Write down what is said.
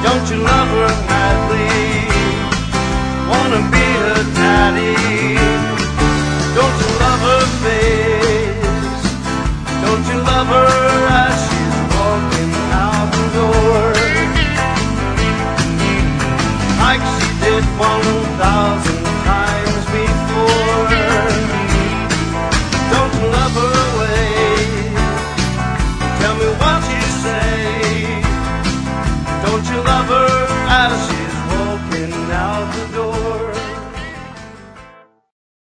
Don't you love her madly? Wanna be her daddy? Don't you love her face? Don't you love her as she's walking out the door? Like she did 1,000